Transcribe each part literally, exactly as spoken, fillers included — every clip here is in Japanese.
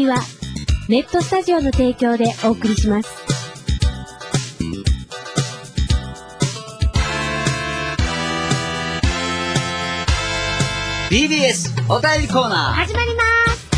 はネットスタジオの提供でお送りします。 ビービーエス お便りコーナー始まります。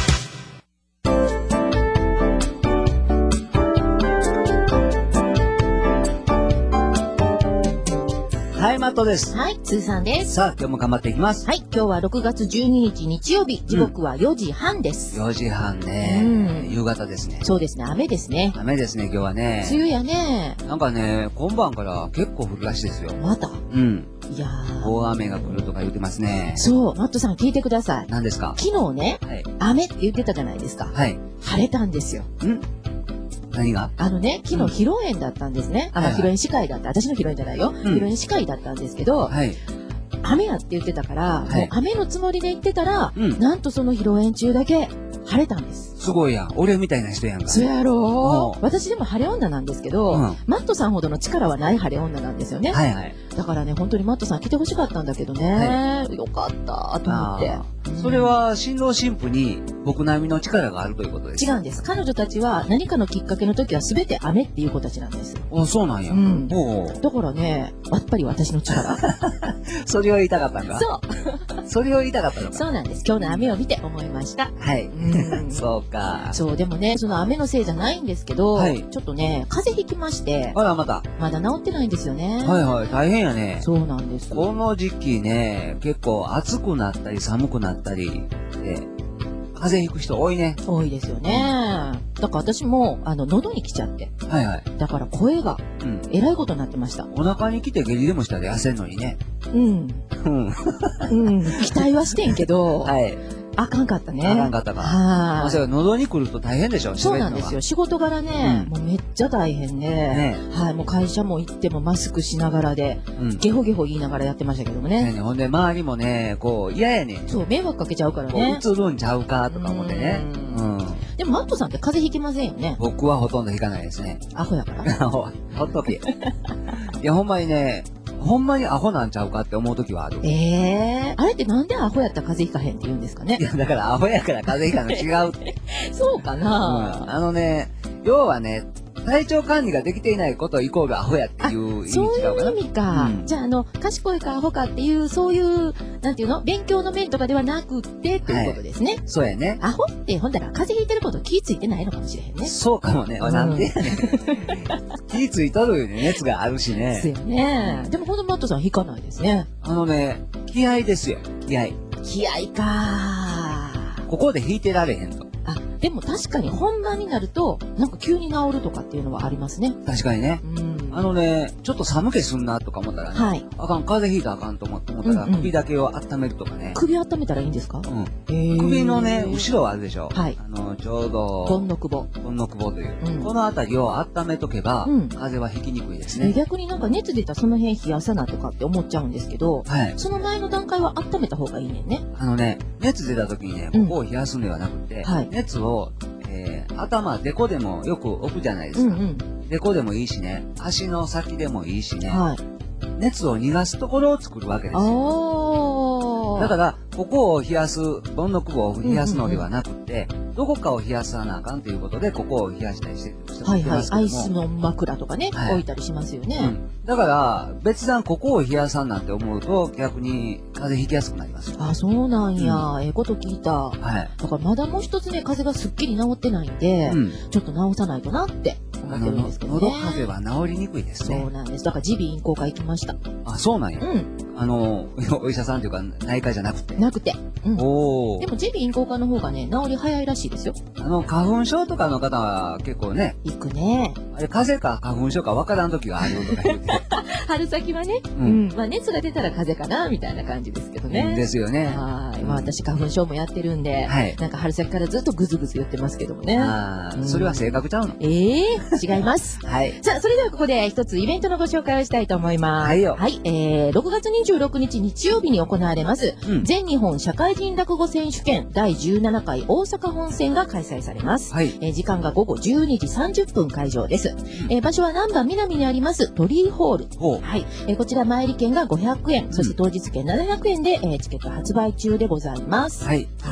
はい、マットです。 はい、スーさんです。 さあ、今日も頑張っていきます。 はい、今日はろくがつじゅうににち日曜日、時刻はよじはんです。 よじはんね、うん、夕方ですね。 そうですね、雨ですね。 雨ですね、今日はね。 梅雨やね。 なんかね、今晩から結構降るらしいですよ。 また？ うん。 いやー。 大雨が来るとか言ってますね。 そう、マットさん聞いてください。 何ですか？ 昨日ね、はい、雨って言ってたじゃないですか。 はい。 晴れたんですよ。 ん？何が？ あのね、昨日披露宴だったんですね。うん、あ、披露宴司会だった。私の披露宴じゃないよ。うん、披露宴司会だったんですけど、はい。雨やって言ってたから、はい、もう雨のつもりで言ってたら、うん、なんとその披露宴中だけ晴れたんです。 すごいやん。俺みたいな人やんか。 そうやろう。私でも晴れ女なんですけど、うん、マットさんほどの力はない晴れ女なんですよね。 はいはい。 だからね、本当にマットさん来てほしかったんだけどね。はい、よかったと思って。 うん、それは新郎新婦に僕並みの力があるということですか？ 違うんです。彼女たちは何かのきっかけの時は全て雨っていう子たちなんです。 あ、そうなんや。うん。 だからね、やっぱり私の力。 それを言いたかったんか？ そう。 それを言いたかったのか？ そうなんです。今日の雨を見て思いました。 はい。うん、そうか。 そう、でもね、その雨のせいじゃないんですけど、はい、ちょっとね、風邪ひきまして。 あら、また。 まだ治ってないんですよね。 はいはい、大変やね。 そうなんです。 この時期ね、結構暑くなったり寒くなったりで、風邪ひく人多いね。 多いですよね。だから私も、あの、喉に来ちゃって。 はいはい。 だから声が、うん、えらいことになってました。 お腹に来て下痢でもしたら痩せんのにね。 うん。うん。うん。期待はしてんけど、はい。あかんかったね。 あかんかったか。はい。それ喉に来ると大変でしょ？ そうなんですよ。仕事柄ね、うん、もうめっちゃ大変で、ね、はい、もう会社も行ってもマスクしながらで、うん、ゲホゲホ言いながらやってましたけどもね。 ね、ほんで周りもね、こう嫌やねん。 そう、迷惑かけちゃうからね。 うつるんちゃうかとか思ってね。 うん。でもマットさんって風邪ひきませんよね？ 僕はほとんどひかないですね。 アホやから。 ほっとけ。いや、ほんまにね、ほんまにアホなんちゃうかって思うときはある。 ええー、あれってなんでアホやったら風邪ひかへんって言うんですかね？ いや、だからアホやから風邪ひかの違うって。 そうかな、 うん、あのね、要はね、体調管理ができていないことイコールアホやっていう意味違うかな。 そういう意味か。うん、じゃあ、あの、賢いかアホかっていう、そういう、なんていうの？勉強の面とかではなくってっていうことですね。はい、 そうやね。 アホって、ほんだら風邪ひいてること気ぃついてないのかもしれへんね。 そうかもね。うん、なんでやねん。気ぃついとるよね。熱があるしね。 ですよね。でも、ほんとマットさん引かないですね。 あのね、気合ですよ。気合。 気合かー。 ここで引いてられへんと。 あ、でも確かに本番になると、なんか急に治るとかっていうのはありますね。 確かにね。うん。あのね、ちょっと寒気すんなとか思ったらね、はい、あかん、風邪ひいたらあかんと思ったら、うんうん、首だけを温めるとかね。 首温めたらいいんですか？うん。 首のね、後ろあるでしょ。はい。あの、ちょうど、 ボンノクボ。 ボンノクボという。うん、このあたりを温めとけば、うん、風邪はひきにくいですね。 逆になんか熱出たらその辺冷やさなとかって思っちゃうんですけど、はい。その前の段階は温めた方がいいねんね。 あのね、熱出た時にね、ここを冷やすんではなくて、うん、はい。熱を、えー、頭、デコでもよく置くじゃないですか。うんうん、デコでもいいしね、足の先でもいいしね、はい、熱を逃がすところを作るわけですよ。だから、ここを冷やす、ボンノクボを冷やすのではなくて、うんうんうん、どこかを冷やさなあかんということで、ここを冷やしたりしてる人もいますけども。はいはい、アイスの枕とかね、はい、置いたりしますよね。うん、 だから、別段ここを冷やさんなんて思うと、逆に風邪ひきやすくなりますよ。 あ、そうなんや。うん、ええこと聞いた。はい。だからまだもう一つね、風邪がすっきり治ってないんで、うん、ちょっと治さないとなって思ってるんですけどね。 喉風邪は治りにくいですね。 そうなんです。だから耳鼻咽喉科行きました。 あ、そうなんや。うん。あの、お医者さんというか、内科じゃなくて。 なくて。うん、 おでも耳鼻咽喉科の方がね、治り早いらしいですよ。 あの、花粉症とかの方は結構ね。 行くね。 あれ、風邪か花粉症か分からん時があるとか言って。 春先はね、うん、うん。まあ熱が出たら風邪かな、みたいな感じですけどね。 ですよね。 はい。まあ私花粉症もやってるんで、はい。なんか春先からずっとグズグズ言ってますけどもね。 ああ、うん、それは性格ちゃうの？ ええー、違います。はい。さあ、それではここで一つイベントのご紹介をしたいと思います。はいよ。はい。えー、ろくがつにじゅうろくにち日曜日に行われます、うん、全日本社会人落語選手権だいじゅうななかい大阪本戦が開催されます。はい。えー、時間がごごじゅうにじさんじゅっぷん会場です。うん、えー、場所は難波南にあります鳥居ホール。はい。えー、こちら前売り券がごひゃくえん、そして当日券ななひゃくえんで、えー、チケット発売中でございます。はい。はい。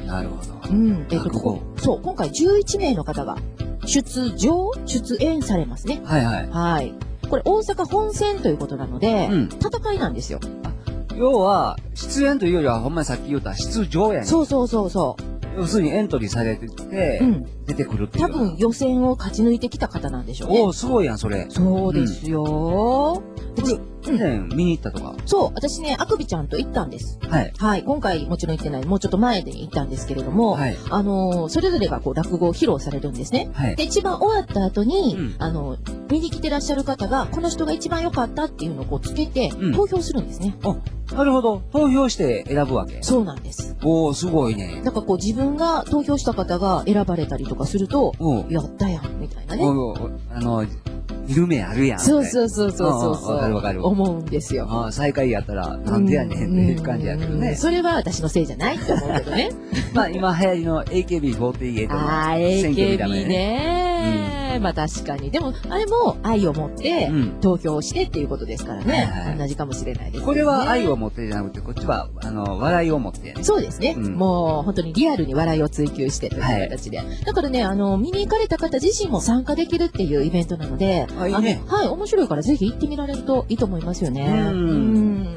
なるほど。 うん。えっと、そう、今回じゅういちめいの方が出場、出演されますね。 はいはい。 はい。これ大阪本戦ということなので、うん、戦いなんですよ。 要は、出演というよりは、ほんまにさっき言った出場やねん。 そうそうそうそう。 要するにエントリーされてて、うん、出てくるっていう。 多分予選を勝ち抜いてきた方なんでしょうね。 おー、すごいやん、それ。 そうですよ。 うん、以前見に行ったとか。 そう、私ね、あくびちゃんと行ったんです。 はい。 はい。今回もちろん行ってない、もうちょっと前で行ったんですけれども、はい。あのー、それぞれがこう落語を披露されるんですね。はい。で、一番終わった後に、うん、あの、見に来てらっしゃる方が、この人が一番良かったっていうのをこうつけて、うん、投票するんですね。 あ、なるほど。投票して選ぶわけ。 そうなんです。 おー、すごいね。 なんかこう自分が投票した方が選ばれたりとかすると、やったやん、みたいなね。 あの、夢あるやん。 そうそうそうそうそう。 わかるわかる。 思うんですよ。 ああ、最下位やったら、なんでやねんっていう感じやけどね。 それは私のせいじゃないって思うけどね。 まあ、今流行りの エーケービーフォーティーエイト の選挙みたいなね。 ああ、エーケービーね。まあ確かに。でも、あれも愛を持って投票してっていうことですからね。同じかもしれないです。 これは愛を持ってじゃなくて、こっちは、あの、笑いを持ってね。 そうですね。もう、本当にリアルに笑いを追求してという形で。だからね、あの、見に行かれた方自身も参加できるっていうイベントなので、 あ、いいね。 はい、面白いからぜひ行ってみられるといいと思いますよね。うん。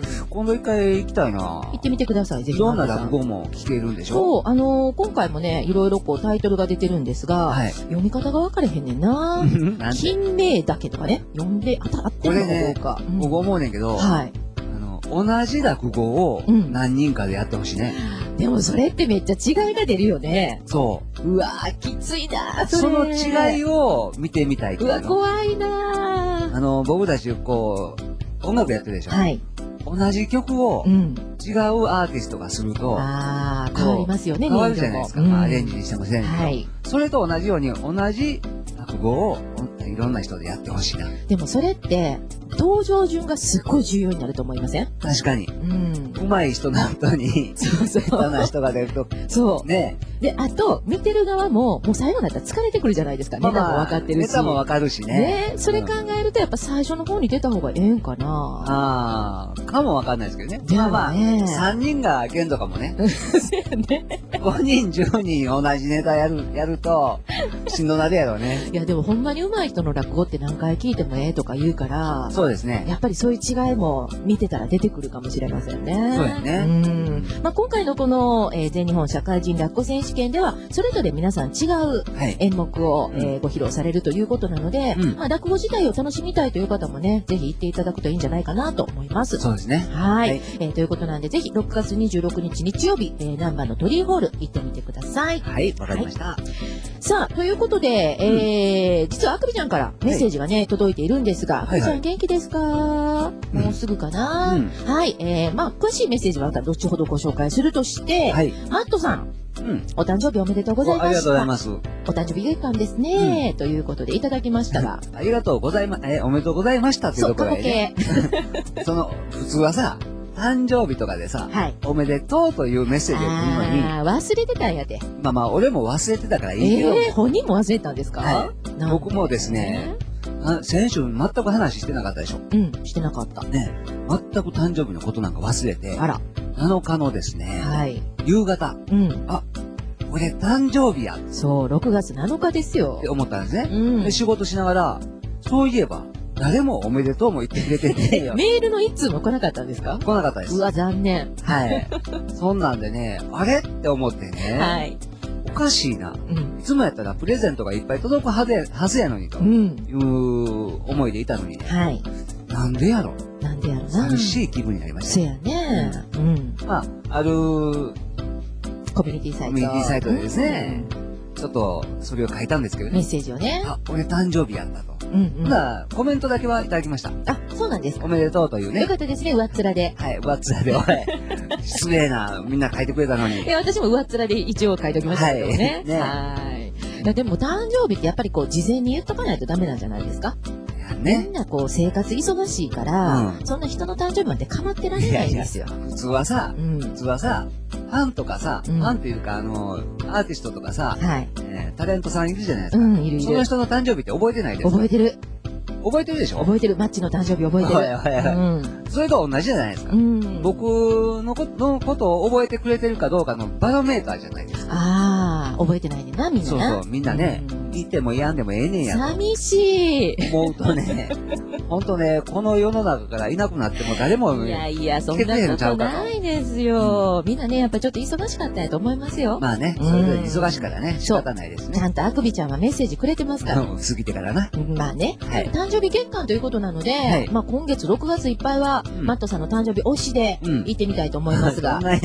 今度一回行きたいな。 行ってみてください、ぜひ。 いろんな落語も聞けるんでしょ？ そう、あのー、今回もね、いろいろこうタイトルが出てるんですが、はい、読み方が分かれへんねんな。金名だけとかね、読んで、あた、合ってるのかどうか。 これね、僕思うねんけど、はい。あの、同じ落語を何人かでやってほしいね。 うん、でもそれってめっちゃ違いが出るよね。 そう。 うわー、きついなー、 そその違いを見てみたいっていう。 うわ、怖いなー。 あの、僕たち、こう、音楽やってるでしょ。はい。同じ曲を違うアーティストがすると、うん、ああ、変わりますよね、 変わるじゃないですか。うん、まあ、アレンジにしてもせんけど、はい、それと同じように、同じ落語をいろんな人でやってほしいな。 でもそれって、登場順がすっごい重要になると思いません？ 確かに。うん。上手い人の後に、そうそう。下手な人が出ると。 そう。 ね。 で、あと、見てる側も、もう最後になったら疲れてくるじゃないですか。ネタも分かってるし。 ネタも分かるしね。 ね。それ考えると、やっぱ最初の方に出た方がええんかな。 ああ、かも分かんないですけどね。まあまあ、さんにんが限度かもね。そうね。ごにん、じゅうにん同じネタやる、やると、しんどなるやろうね。 いや、でもほんまに上手い人の落語って何回聞いてもええとか言うから、 そうですね。 やっぱりそういう違いも見てたら出てくるかもしれませんね。 そうやね。うん。 まあ、今回のこの、えー、全日本社会人落語選手権では、それぞれ皆さん違う演目を、はい、えー、ご披露されるということなので、うん、まあ、落語自体を楽しみたいという方もね、ぜひ行っていただくといいんじゃないかなと思います。 そうですね。 はい。はい、えー、ということなんで、ぜひろくがつにじゅうろくにち日曜日、えー、難波の鳥居ホール行ってみてください。 はい、わかりました。はい、 さあ、ということで、えー、うん、実はあくびちゃんからメッセージがね、はい、届いているんですが、あくびちゃん元気ですか？もうすぐかな、うん、はい。えー、まあ、詳しいメッセージはまた後ほどご紹介するとして、はい、マットさん。うん、お誕生日おめでとうございました。 ありがとうございます。 お誕生日月間ですね、うん、ということでいただきましたが。 ありがとうございま、え、おめでとうございましたっていうところで、ね。その、普通はさ、誕生日とかでさ、はい、おめでとうというメッセージを送るのに。 ああ、忘れてたんやで。 まあまあ、俺も忘れてたからいいけど。 えー、本人も忘れたんですか？ はい。僕もですね、先週全く話してなかったでしょ。 うん、してなかった。 ね、全く誕生日のことなんか忘れて。 あら。 なのかのですね、 はい、 夕方、うん、あ、俺誕生日や。 そう、ろくがつなのかですよ。 って思ったんですね。うん、で仕事しながら、そういえば、誰もおめでとうも言ってくれてて。 メールの一通も来なかったんですか？ 来なかったです。 うわ、残念。 はい。そんなんでね、あれって思ってね。はい。おかしいな。うん、いつもやったらプレゼントがいっぱい届くはずや、はずやのにという思いでいたのにね。はい。なんでやろ？ なんでやろな。 寂しい気分になりました。 せやね。うん。 まあ、ある、 コミュニティサイト。 コミュニティサイトでですね、ちょっとそれを書いたんですけどね。 メッセージをね。 あ、俺誕生日やったと。うんうん。ただ、コメントだけはいただきました。 あ、そうなんですか。 おめでとうというね。 よかったですね、上っ面で。 はい、上っ面で。おい、失礼な、みんな書いてくれたのに。 いや、私も上っ面で一応書いておきましたけどね。はい。はい。いや、でも誕生日ってやっぱりこう、事前に言っとかないとダメなんじゃないですか？ね、みんなこう生活忙しいから、うん、そんな人の誕生日まで構ってられないんですよ。 いやいや普通はさ、うん、普通はさ、ファンとかさ、うん、ファンっていうかあの、アーティストとかさ、はいえー、タレントさんいるじゃないですか。うん、いるいる。その人の誕生日って覚えてないですか？ 覚えてる。 覚えてるでしょ？ 覚えてる。マッチの誕生日覚えてる。 はいはいはい。うん、それと同じじゃないですか。うん、僕のこのことを覚えてくれてるかどうかのバロメーターじゃないですか。 ああ、覚えてないねんな、みんな。 そうそう、みんなね、言ってもやんでもええねんやと。 寂しい。 思うとね、ほんとね、この世の中からいなくなっても誰もいやいや、そんなことないですよ。みんなね、やっぱちょっと忙しかったんやと思いますよ。 まあね、それで忙しいからね、仕方ないですね。 ちゃんとあくびちゃんはメッセージくれてますから。 過ぎてからな。 まあね、誕生日月間ということなので、まあ今月ろくがついっぱいは、マットさんの誕生日推しで行ってみたいと思いますが。はい。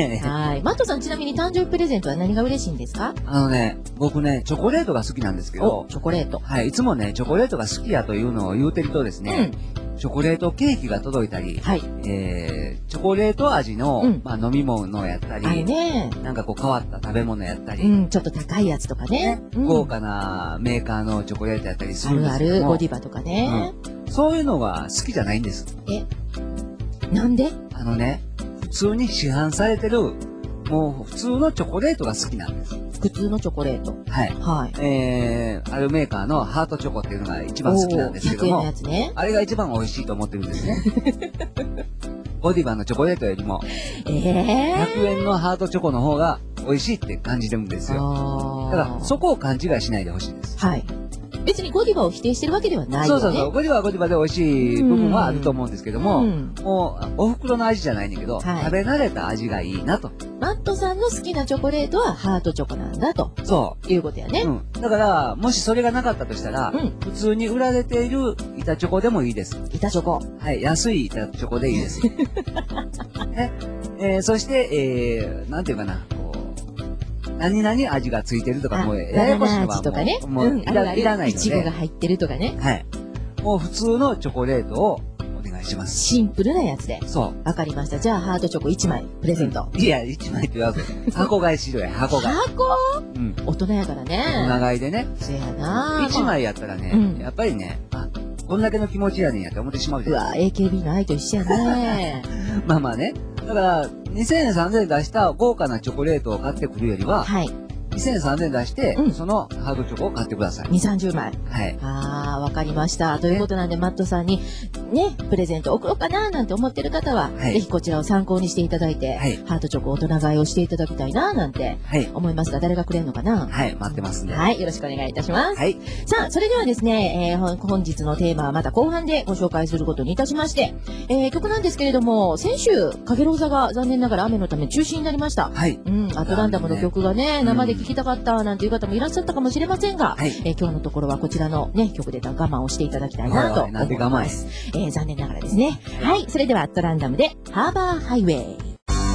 マットさんちなみに誕生日プレゼントは何が嬉しいんですか？ あのね、僕ね、チョコレートが好きなんですけど。 チョコレート。 はい、いつもね、チョコレートが好きやというのを言うてるとですね、チョコレートケーキが届いたり、はい、えー、チョコレート味の、うん、まあ、飲み物やったり、あれね、なんかこう変わった食べ物やったり、 うん、ちょっと高いやつとかね、 うん、豪華なメーカーのチョコレートやったりするんですけども、 あるある、ゴディバとかね、 うん、そういうのが好きじゃないんです。 え、なんで？ あのね、普通に市販されてる、もう普通のチョコレートが好きなんです。 普通のチョコレート。 はい。はい。えー、あるメーカーのハートチョコっていうのが一番好きなんですけども、ひゃくえんのやつね。あれが一番美味しいと思ってるんですね。ゴディバのチョコレートよりも、えー、ひゃくえんのハートチョコの方が美味しいって感じてるんですよ。だからそこを勘違いしないでほしいです。 はい。別にゴディバを否定してるわけではないよね。 そうそうそう。ゴディバはゴディバで美味しい部分はあると思うんですけども、うん、もう、お袋の味じゃないんだけど、はい、食べ慣れた味がいいなと。 マットさんの好きなチョコレートはハートチョコなんだと。 そう。 いうことやね。 うん。だから、もしそれがなかったとしたら、うん、普通に売られている板チョコでもいいです。 板チョコ。 はい。安い板チョコでいいです。ね。えー、そして、えー、なんていうかな。何々味がついてるとか、もう、ややこしいのはもう、もういらないので。 いちごが入ってるとかね。 はい。もう普通のチョコレートをお願いします。 シンプルなやつで。 そう。 わかりました。じゃあ、ハートチョコいちまい、プレゼント。 いや、いちまいって言わず。箱買いしろや、箱買い。 箱うん。大人やからね。 大人買いでね。 そやな。 いちまいやったらね、やっぱりね、あ、こんだけの気持ちやねんやって思ってしまうじゃないですか。うわ、エーケービー の愛と一緒やね。 まあまあね。だから、にせんえん、さんぜんえん出した豪華なチョコレートを買ってくるよりは、はい。にせんさんぜんえん出して、うん、そのハードチョコを買ってください。 に、さんじゅうまい。 はい。 ああ、わかりました。ということなんで、マットさんに、ね、プレゼント送ろうかななんて思ってる方は、はい、ぜひこちらを参考にしていただいて、はい、ハートチョコ大人買いをしていただきたいななんて、思いますが、誰がくれるのかな？ はい、待ってますね。 はい、よろしくお願いいたします。 はい。 さあ、それではですね、えー、本日のテーマはまた後半でご紹介することにいたしまして、えー、曲なんですけれども、先週、かげろう座が残念ながら雨のため中止になりました。 はい。 うん、アトランダムの曲がね、生で聴きたかったなんていう方もいらっしゃったかもしれませんが、はい、えー、今日のところはこちらのね、曲で我慢をしていただきたいなと思います。なんで我慢です。えー、残念ながらですね。はい、それではアトランダムでハーバーハイウェイ。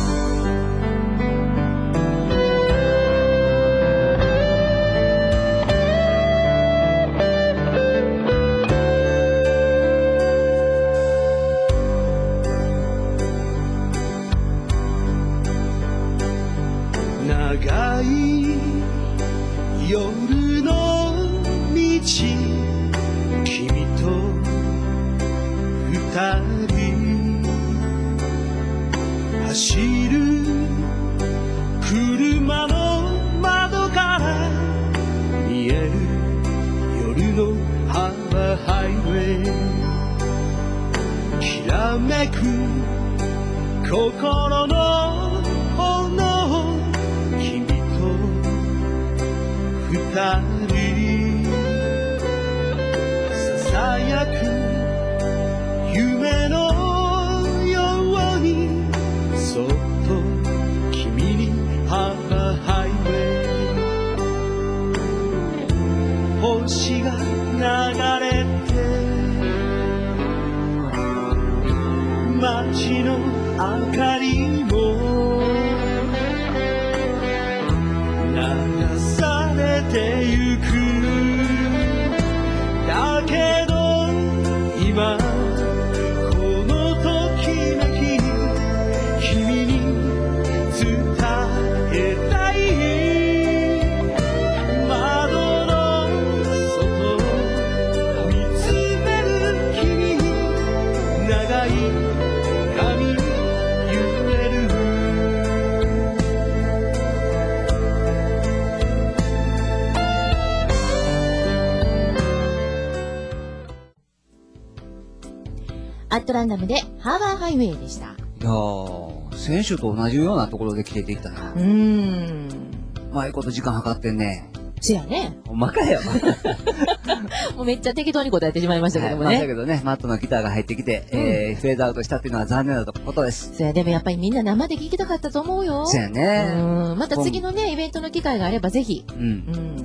長い夜の道、君と二人走る車の窓から見える夜のハーバーハイウェイ、きらめく心の炎、君と二人ささやく夢のように、そっと君にハーバーハイウェイ、星が流れて街の明かりも流されてゆく、だけど今アットランダムでハーバーハイウェイでした。いやー、先週と同じようなところで切れていったな。 うーん。 うまいこと時間計ってんね。 せやね。 ほんまかよ。 もうめっちゃ適当に答えてしまいましたけどもね。はい、 まあ、だけどね、マットのギターが入ってきて、うん、えー、フェードアウトしたっていうのは残念なことです。 そや、でもやっぱりみんな生で聴きたかったと思うよ。 そうやね。 うん。また次のね、イベントの機会があればぜひ。 うん。うん。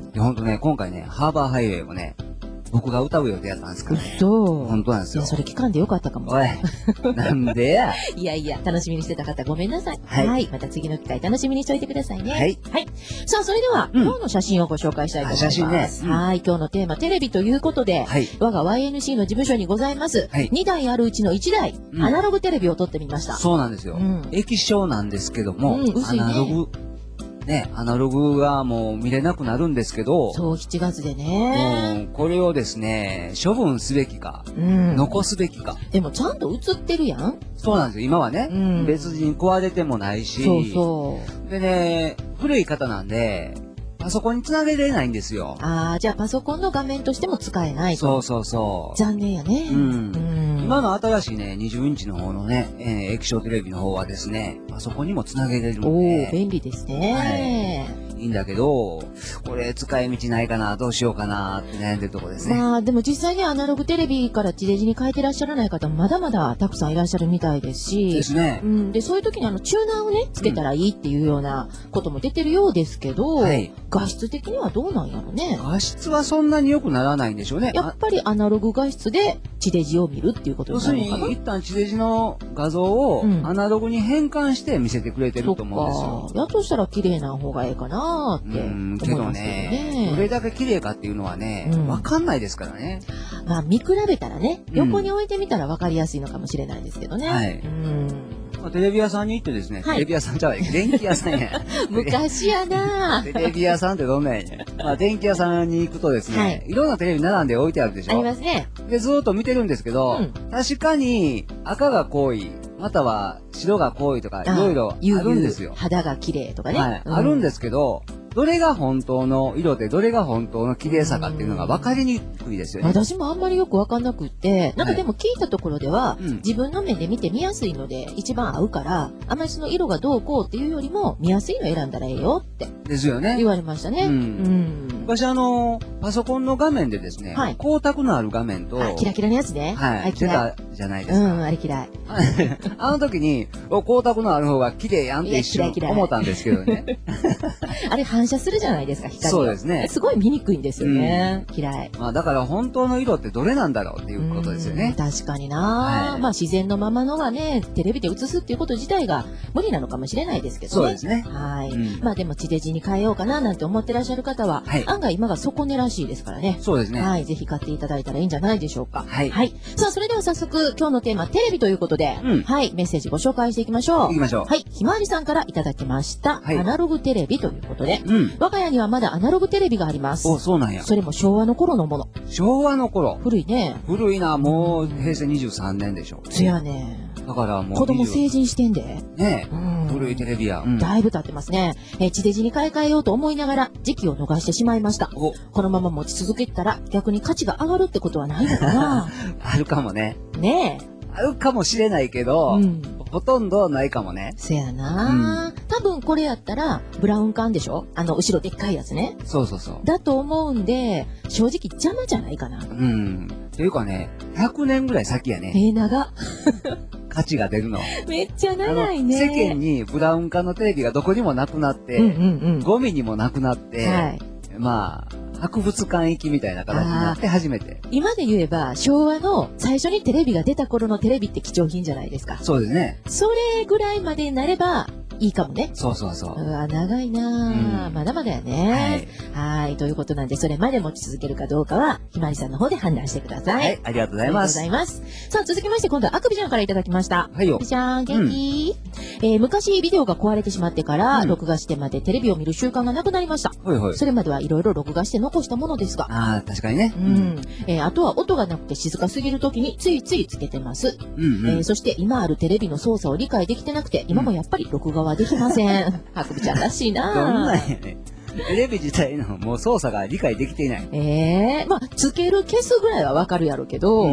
いや、ほんとね、今回ね、ハーバーハイウェイもね、僕が歌う予定やったんですからね。 そう。 本当なんですよ。 いや、それ聞かんでよかったかも。 おい。なんでや。 いやいや、楽しみにしてた方ごめんなさい。はい。はい、また次の機会楽しみにしておいてくださいね。はい。はい。さあ、それでは、うん、今日の写真をご紹介したいと思います。写真ね。うん、はい。今日のテーマ、テレビということで、はい、我が ワイエヌシー の事務所にございます、はい、にだいあるうちのいちだい、うん、アナログテレビを撮ってみました。 そうなんですよ。うん、液晶なんですけども、うん、アナログ。ね、アナログがもう見れなくなるんですけど。 そう、しちがつでね。 うん、これをですね、処分すべきか、うん、残すべきか。 でもちゃんと映ってるやん。 そうなんですよ、今はね。うん、別に壊れてもないし。 そうそう。 でね、古い方なんで、パソコンにつなげれないんですよ。 ああ、じゃあパソコンの画面としても使えないと。 そうそうそう。 残念やね。うん。うん今の新しいね、にじゅうインチの方のね、えー、液晶テレビの方はですね、パソコンにもつなげれるんで。おー、便利ですね。 はい。いいんだけど、これ使い道ないかな、どうしようかなって悩んでるとこですね。 まあ、でも実際にアナログテレビから地デジに変えてらっしゃらない方もまだまだたくさんいらっしゃるみたいですし。 ですね。 うん。で、そういう時にあの、チューナーをね、つけたらいいっていうようなことも出てるようですけど、はい。画質的にはどうなんやろね。 画質はそんなに良くならないんでしょうね。 やっぱりアナログ画質で地デジを見るっていうことになるのかな。 要するに、一旦地デジの画像をアナログに変換して見せてくれてると思うんですよ。 うん、やっとしたら綺麗な方がいいかなーって思いますけどね。 けどね、どれだけ綺麗かっていうのはね、うん、わかんないですからね。 まあ見比べたらね、横に置いてみたらわかりやすいのかもしれないですけどね。はい。うんまあ、テレビ屋さんに行ってですね、はい、テレビ屋さんじゃない、電気屋さんや。 昔やなテレビ屋さんってどんなんやねん。まあ、電気屋さんに行くとですね、はい、いろんなテレビ並んで置いてあるでしょ。 ありますね。 で、ずーっと見てるんですけど、うん、確かに赤が濃い、または白が濃いとか、いろいろあるんですよ。 肌が綺麗とかね。 はい、うん。あるんですけど、どれが本当の色でどれが本当の綺麗さかっていうのが分かりにくいですよね。 私もあんまりよく分かんなくって、なんかでも聞いたところでは、はい、自分の目で見て見やすいので一番合うから、あまりその色がどうこうっていうよりも見やすいの選んだらええよって。 ですよね。 言われましたね。うん。うん、 昔あの、パソコンの画面でですね、はい、光沢のある画面と、 キラキラのやつね。 はい。はい、出たじゃないですか。 うん、あれ嫌い。 あの時に、光沢のある方が綺麗やんって一瞬思ったんですけどね。 あれ反射するじゃないですか。光そうですね。 すごい見にくいんですよね。うん、嫌い。 まあだから本当の色ってどれなんだろうっていうことですよね。 確かにな、はい、まあ自然のままのはね、テレビで映すっていうこと自体が無理なのかもしれないですけどね。 そうですね。 はい。うん、まあでも地デジに変えようかななんて思ってらっしゃる方は、はい、案外今が底値らしいですからね。 そうですね。 はい。ぜひ買っていただいたらいいんじゃないでしょうか。 はい。 はい。さあそれでは早速今日のテーマテレビということで、うん、はい。メッセージご紹介していきましょう。 いきましょう。 はい。ひまわりさんからいただきました。はい、アナログテレビということで、うん、我が家にはまだアナログテレビがあります。 お、そうなんや。 それも昭和の頃のもの。 昭和の頃。 古いね。 古いな、もう平成にじゅうさんねんでしょ。 そやね。 だからもう。 子供成人してんで。 ねえ。うん、古いテレビや。 うん、だいぶ経ってますね。えー、地デジに買い替えようと思いながら時期を逃してしまいました。このまま持ち続けたら逆に価値が上がるってことはないのかなあるかもね。 ねえ。 あるかもしれないけど、うん、ほとんどないかもね。 せやな、うん、多分これやったら、ブラウン管でしょ、あの、後ろでっかいやつね。 そうそうそう。 だと思うんで、正直邪魔じゃないかな。 うん。というかね、ひゃくねんぐらい先やね。 えー、長。 価値が出るの。 めっちゃ長いね。 世間にブラウン管のテレビがどこにもなくなって、うんうんうん、ゴミにもなくなって、はい、まあ、博物館行きみたいな形になって初めて。 今で言えば、昭和の最初にテレビが出た頃のテレビって貴重品じゃないですか。 そうですね。 それぐらいまでになれば、いいかもね。 そうそうそう。 うわ、長いなぁ、うん。まだまだやね。はい。はい。ということなんで、それまで持ち続けるかどうかは、ひまわりさんの方で判断してください。 はい。ありがとうございます。 ありがとうございます。さあ、続きまして、今度はあくびちゃんからいただきました。 はいよ。 あくびちゃん、元気、うん、えー、昔ビデオが壊れてしまってから、うん、録画してまでテレビを見る習慣がなくなりました。はいはい。それまではいろいろ録画して残したものですが。 ああ、確かにね。 うん。えー、あとは音がなくて静かすぎる時についついつけてます。うん、うん。えー、そして今あるテレビの操作を理解できてなくて、今もやっぱり録画はできません。はくびちゃんらしいな。 どんなんやね。テレビ自体のもう操作が理解できていない。 ええー、まあ、つける消すぐらいはわかるやろうけど、うん、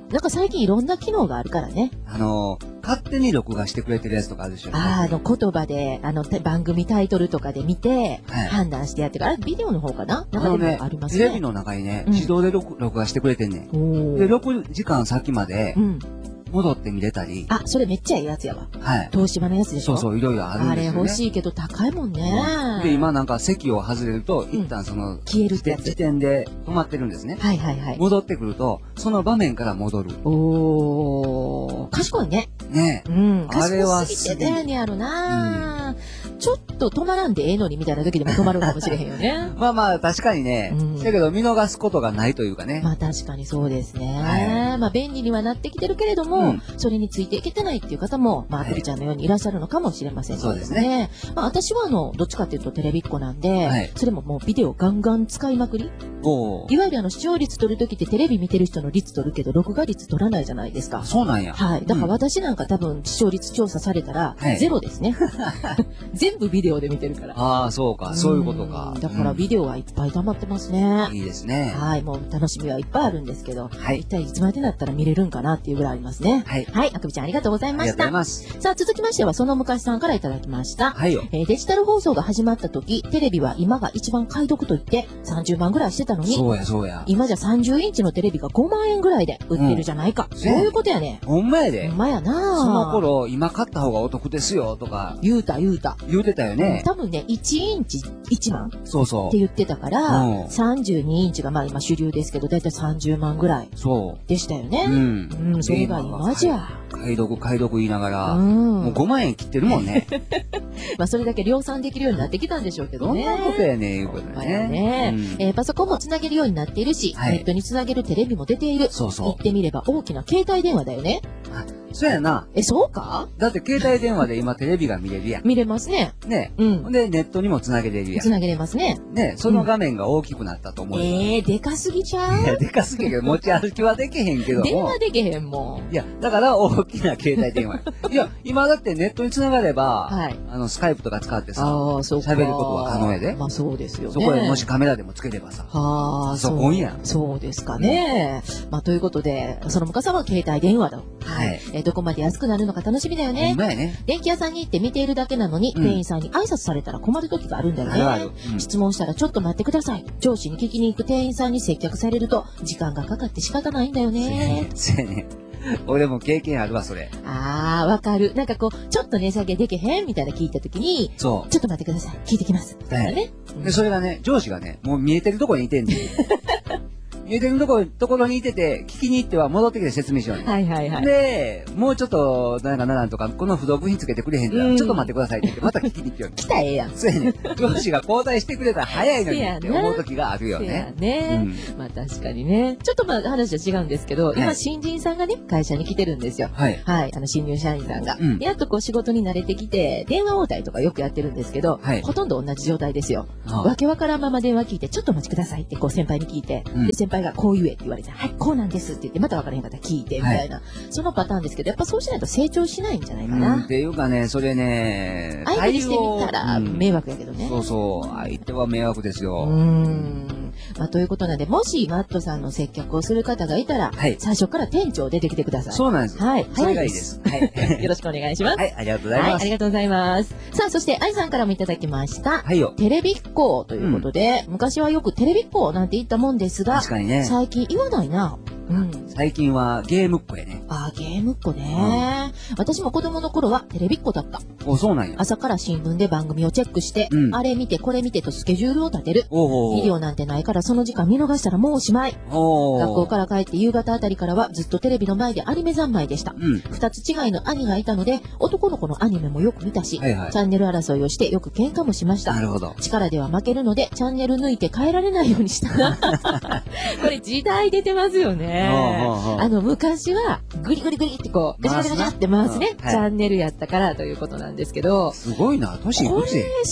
なんか最近いろんな機能があるからね。 あの、勝手に録画してくれてるやつとかあるでしょ。 ああの、言葉で、あの、番組タイトルとかで見て、はい、判断してやってる。あれ、ビデオの方かななんかでもありますね。 テレビの中にね、自動で録画してくれてんねん。で、ろくじかん先まで、戻って見れたり。 あ、それめっちゃいいやつやわ。 はい。 東芝のやつでしょ。 そうそう、いろいろあるんですよね。 あれ欲しいけど高いもんね。 で、今なんか席を外れると、一旦その、 消えるってやつ。 時点で止まってるんですね。 はいはいはい。 戻ってくると、その場面から戻る。 おー、賢いね。 ねうん。賢すぎて丁寧あるなちょっと止まらんでええのにみたいな時でも止まるかもしれへんよね。 まあまあ、確かにね。だけど見逃すことがないというかね。 まあ確かにそうですね。まあ便利にはなってきてるけれども、それについていけてないっていう方も、まあ、あくびちゃんのようにいらっしゃるのかもしれませんね。 そうですね。 まあ私はあの、どっちかっていうとテレビっ子なんで、それももうビデオガンガン使いまくり。いわゆるあの、視聴率取るときってテレビ見てる人の率取るけど、録画率取らないじゃないですか。 そうなんや。 はい。だから私なんか多分視聴率調査されたら、ゼロですね。全部ビデオで見てるから。 ああ、そうか。そういうことか。 だからビデオはいっぱい溜まってますね。 いいですね。 はい。もう楽しみはいっぱいあるんですけど、一体いつまでだったら見れるんかなっていうぐらいありますね。はい。はい。あくびちゃんありがとうございました。 ありがとうございます。 さあ、続きましては、その昔さんからいただきました。 はいよ。 えー、デジタル放送が始まった時、テレビは今が一番買い得と言ってさんじゅうまんぐらいしてたのに、 そうやそうや。 今じゃさんじゅうインチのテレビがごまんえんぐらいで売ってるじゃないか。うん、そういうことやね。 ほんまやで。 ほんまやな。 その頃、今買った方がお得ですよ、とか。 言うた言うた。 言うてたよね。 多分ね、いちインチいちまんそうそう。 って言ってたから、うん、さんじゅうにインチがまあ今主流ですけど、だいたいさんじゅうまんぐらい。そう。でしたよね。うん。うん、それが今じゃ。 買い得買い得言いながら、うん、もうごまんえん切ってるもんね。 まあそれだけ量産できるようになってきたんでしょうけどね。 どんなことやねん、いうことね。 ね、うん、えー、パソコンもつなげるようになっているし、はい、ネットにつなげるテレビも出ている。そうそう。言ってみれば大きな携帯電話だよね。 そうやな。 え、そうか？ だって携帯電話で今テレビが見れるやん。 見れますね。 ね。うん。で、ネットにもつなげれるやん。 つなげれますね。 ね、その画面が大きくなったと思う。 ええ、でかすぎちゃう？ いや、でかすぎるけど、持ち歩きはできへんけども。 電話できへんもん。 いや、だから大きな携帯電話。いや、今だってネットにつながれば、はい。あの、スカイプとか使ってさ、ああ、そうか。喋ることは可能やで。 まあそうですよね。 そこへもしカメラでもつければさ。はあ、そこんやん。 そうですかね。まあということで、その昔は携帯電話だ。はい。え、どこまで安くなるのか楽しみだよね。 ほんまやね。 電気屋さんに行って見ているだけなのに、店員さんに挨拶されたら困る時があるんだよね。あるある。質問したらちょっと待ってください。上司に聞きに行く店員さんに接客されると、時間がかかって仕方ないんだよね。 そうやね。俺も経験あるわ、それ。 ああ、わかる。なんかこう、ちょっと値下げできへんみたいな聞いたときに、そう。ちょっと待ってください。聞いてきます。だからね。 で、それがね、上司がね、もう見えてるとこにいてんねん。見えてるところ、ところにいてて、聞きに行っては戻ってきて説明しようね。はいはいはい。で、もうちょっと、なんかならんとか、この不動部品つけてくれへんから、ちょっと待ってくださいって言って、また聞きに行ってよ。 来たらええやん。 そうやね。上司が交代してくれたら早いのにって思う時があるよね。 そうやね。まあ確かにね。ちょっとまあ話は違うんですけど、今新人さんがね、会社に来てるんですよ。はい。はい。あの、新入社員さんが。やっとこう仕事に慣れてきて、電話応対とかよくやってるんですけど、ほとんど同じ状態ですよ。わけわからんまま電話聞いて、ちょっとお待ちくださいってこう先輩に聞いて、で、先輩がこう言えって言われて、はい、こうなんですって言って、また分からへんかったら聞いて、みたいな、はい、そのパターンですけど、やっぱそうしないと成長しないんじゃないかな。 うん、っていうかね、それね、 相手にしてみたら迷惑やけどね。 うん、そうそう、相手は迷惑ですよ。 うーん。まあ、ということなんで、もしマットさんの接客をする方がいたら、はい、最初から店長出てきてください。 そうなんです。 はい。 それがいいです。はい。 よろしくお願いします。 はい、ありがとうございます。はい、 ありがとうございます。さあ、そして、愛さんからもいただきました。 はいよ。 テレビっ子ということで、うん、昔はよくテレビっ子なんて言ったもんですが、 確かにね。 最近言わないな。 うん、最近はゲームっ子やね。 ああ、ゲームっ子ね、うん。私も子供の頃はテレビっ子だった。 お、そうなんや。 朝から新聞で番組をチェックして、うん、あれ見てこれ見てとスケジュールを立てる。おビデオなんてないからその時間見逃したらもうおしまい。お学校から帰って夕方あたりからはずっとテレビの前でアニメ三昧でした。うん、二つ違いの兄がいたので、男の子のアニメもよく見たし、はいはい、チャンネル争いをしてよく喧嘩もしました。なるほど。力では負けるので、チャンネル抜いて変えられないようにしたな。これ時代出てますよね。あの、昔は、グリグリグリってこう、ガチャガチャガチャって回すね、チャンネルやったからということなんですけど。 すごいな、年いくつこれ知って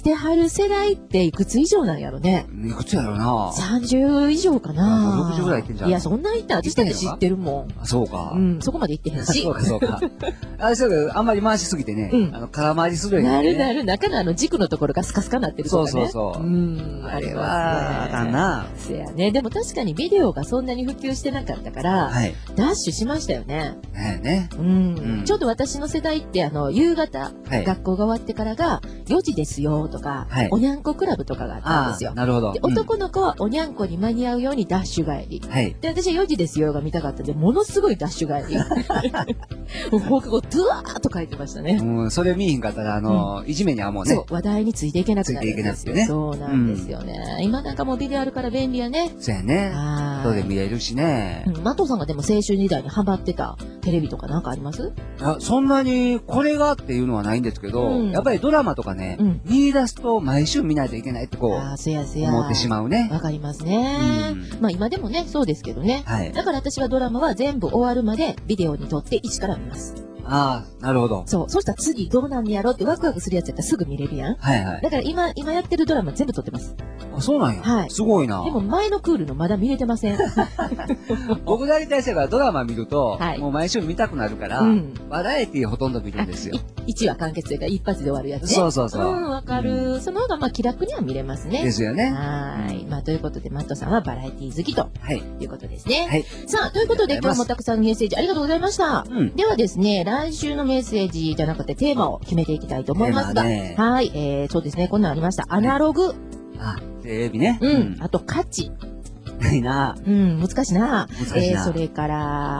てはる世代っていくつ以上なんやろね。 いくつやろな。 さんじゅう以上かな。 ろくじゅうぐらいいってんじゃん。 いや、そんな言ったら私だって知ってるもん。 あ、そうか。 うん、そこまで言ってへんし。 そうか、そうか。あれそうけど、あんまり回しすぎてね、うん、あの、空回りするようになるなる、中のあの軸のところがスカスカになってるとかね。 そうそうそう。うん。あれは、あかんな。 せやね。でも確かにビデオがそんなに普及してなかったから、はい、ダッシュしましたよね。 ねね。 うん。うん、ちょっと私の世代って、あの、夕方、はい、学校が終わってからがよじですよとか、はい、おにゃんこクラブとかがあったんですよ。 なるほど。 で、男の子はおにゃんこに間に合うようにダッシュ帰り。はい。で、私はよじですよが見たかったんで、ものすごいダッシュ帰り。もう放課後、ドゥワーっと書いてましたね。 うん、それ見えへんかったら、あの、うん、いじめにはもうね。 そう、話題についていけなくなるんですよ。ね、そうなんですよね。うん、今なんかもうビデオあるから便利やね。 そうやね。はい。後で見れるしね。 うん、マトさんがでも青春時代にハマってたテレビとかなんかあります？ あ、そんなにこれがっていうのはないんですけど、うん、やっぱりドラマとかね、うん、見出すと毎週見ないといけないってこう、あ、そやそや思ってしまうね。 わかりますね。うん、まあ今でもね、そうですけどね。はい。だから私はドラマは全部終わるまでビデオに撮って一から見ます。 ああ、なるほど。 そう。そしたら次どうなんやろってワクワクするやつやったらすぐ見れるやん。はいはい。だから今、今やってるドラマ全部撮ってます。 あ、そうなんや。はい。すごいな。 でも前のクールのまだ見れてません。 僕大体してからドラマ見ると、はい、もう毎週見たくなるから、うん、バラエティほとんど見るんですよ。いちわ完結というか一発で終わるやつね。 そうそうそう。 うん、わかる、うん。その方がまあ気楽には見れますね。 ですよね。 はい。まあということで、マットさんはバラエティ好きと、はい、いうことですね。はい。さあ、ということで今日もたくさんメッセージありがとうございました。うん、ではですね、来週のメッセージじゃなくてテーマを決めていきたいと思いますが、ね、はい、えー、そうですね、こんなのありました。アナログ。 あ、テレビね。 うん。あと価値。 ないな。 うん、難しいな。難しいな。えー、それから、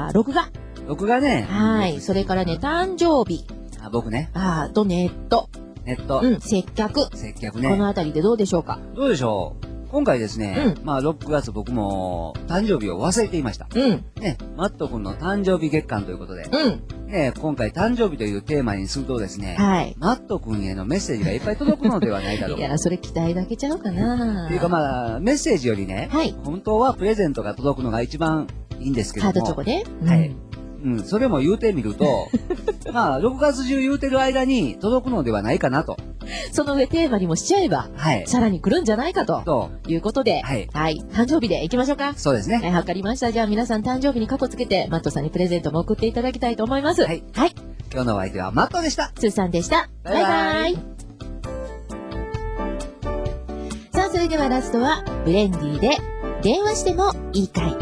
録画。 録画ね。 はい。それからね、誕生日。 あ、僕ね。 あとネット。 ネット。 うん、接客。 接客ね。 このあたりでどうでしょうか？ どうでしょう？今回ですね、うん、まあろくがつ僕も誕生日を忘れていました。うん。ね、マット君の誕生日月間ということで。うん。ね、今回誕生日というテーマにするとですね、はい。マット君へのメッセージがいっぱい届くのではないだろうか。 いや、それ期待だけちゃうかな。 っていうかまあ、メッセージよりね、はい。本当はプレゼントが届くのが一番いいんですけども。 カードチョコね。 うん、はい。うん、それも言うてみると、まあ、ろくがつ中言うてる間に届くのではないかなと。 その上テーマにもしちゃえば、はい。さらに来るんじゃないかと。ということで、はい。はい。誕生日で行きましょうか。 そうですね。 はい、わかりました。じゃあ皆さん誕生日にカコつけて、マットさんにプレゼントも送っていただきたいと思います。はい。はい。 今日のお相手はマットでした。 スーさんでした。バイバイ。バイバイ。さあ、それではラストは、ブレンディで、電話してもいいかい。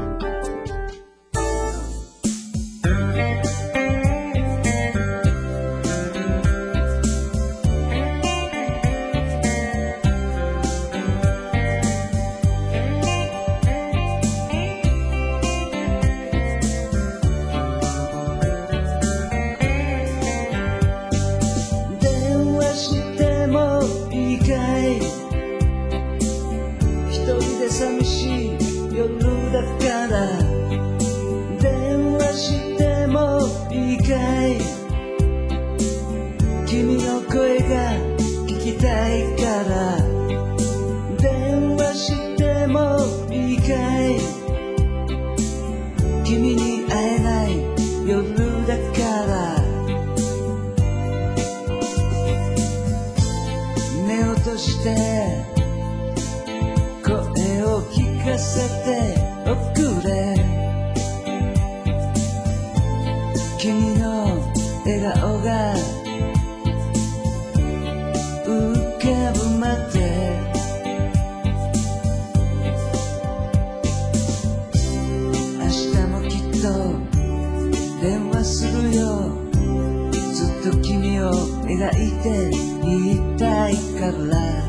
寂しい夜だから電話してもいいかい君の声が聞きたいから電話してもいいかい君に会えない夜だから目を閉じて聞かせておくれ君の笑顔が浮かぶまで明日もきっと電話するよずっと君を描いていたいから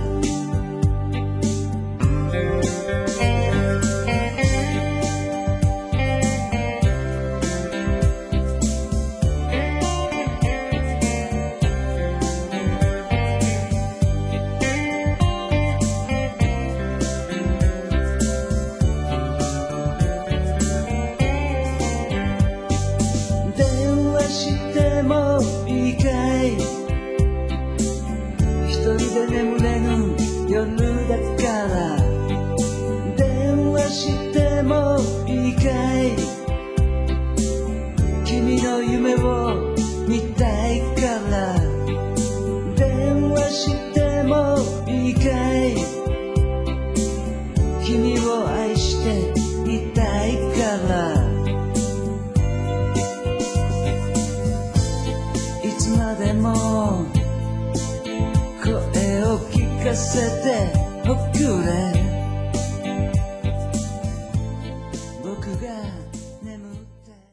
君の夢を見た